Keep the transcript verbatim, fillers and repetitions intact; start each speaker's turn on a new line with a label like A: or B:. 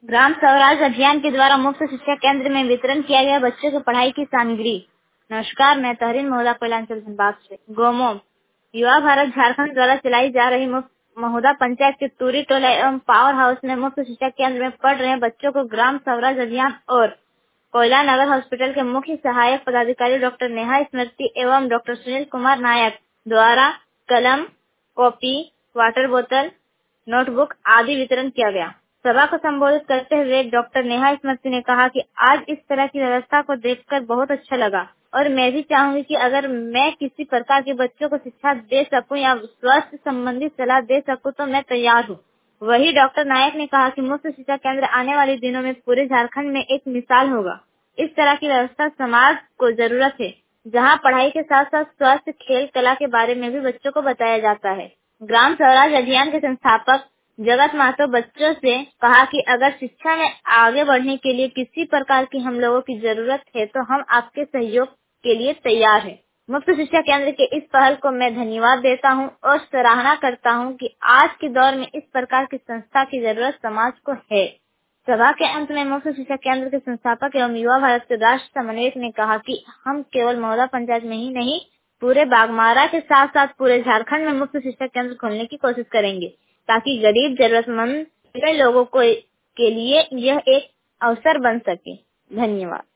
A: ग्राम स्वराज अभियान के द्वारा मुफ्त शिक्षा केंद्र में वितरण किया गया बच्चों को पढ़ाई की सामग्री। नमस्कार, मैं तहरीन महुदा कोयलांचल धनबाद से। गोमो युवा भारत झारखंड द्वारा चलाई जा रही मुफ्त महुदा पंचायत के तूरी टोला एवं पावर हाउस में मुफ्त शिक्षा केंद्र में पढ़ रहे बच्चों को ग्राम स्वराज अभियान और कोयला नगर हॉस्पिटल के मुख्य सहायक पदाधिकारी डॉक्टर नेहा स्मृति एवं डॉक्टर सुनील कुमार नायक द्वारा कलम, कॉपी, वाटर बोतल, नोटबुक आदि वितरण किया गया। सभा को संबोधित करते हुए डॉक्टर नेहा स्मृति ने कहा कि आज इस तरह की व्यवस्था को देखकर बहुत अच्छा लगा और मैं भी चाहूंगी कि अगर मैं किसी प्रकार के बच्चों को शिक्षा दे सकूं या स्वास्थ्य संबंधी सलाह दे सकूं तो मैं तैयार हूं। वही डॉक्टर नायक ने कहा कि मुफ्त शिक्षा केंद्र आने वाले दिनों में पूरे झारखंड में एक मिसाल होगा। इस तरह की व्यवस्था समाज को जरूरत है, जहां पढ़ाई के साथ साथ स्वास्थ्य, खेल, कला के बारे में भी बच्चों को बताया जाता है। ग्राम स्वराज अभियान के संस्थापक जगत महतो बच्चों से कहा कि अगर शिक्षा में आगे बढ़ने के लिए किसी प्रकार की हम लोगों की जरूरत है तो हम आपके सहयोग के लिए तैयार हैं। मुफ्त शिक्षा केंद्र के इस पहल को मैं धन्यवाद देता हूं और सराहना करता हूं कि आज के दौर में इस प्रकार की संस्था की जरूरत समाज को है। सभा के अंत में मुफ्त शिक्षा केंद्र के संस्थापक एवं युवा भारत के राष्ट्र समन्वयक ने कहा कि हम केवल महुदा पंचायत में ही नहीं, पूरे बाघमारा के साथ साथ पूरे झारखंड में मुफ्त शिक्षा केंद्र खोलने की कोशिश करेंगे, ताकि गरीब जरूरतमंद लोगों को के लिए यह एक अवसर बन सके। धन्यवाद।